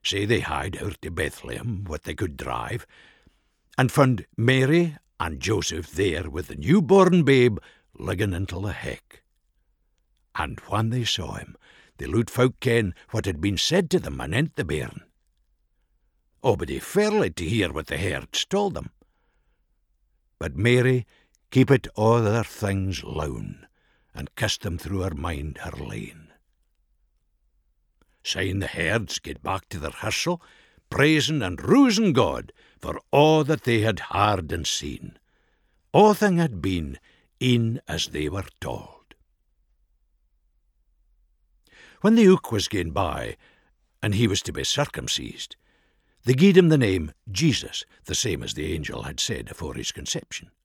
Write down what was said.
Sae they hied out to Bethlehem what they could drive, and found Mary and Joseph there with the newborn babe ligging into the heck. And when they saw him, the loot folk ken what had been said to them anent the bairn. But they fairly to hear what the herds told them. But Mary keepit all their things lown, and kissed them through her mind her lane. Syne the herds get back to their hersel, praising and roosing God for all that they had heard and seen. All thing had been e'en as they were told. When the ook was gane by, and he was to be circumcised, they gied him the name Jesus, the same as the angel had said afore his conception.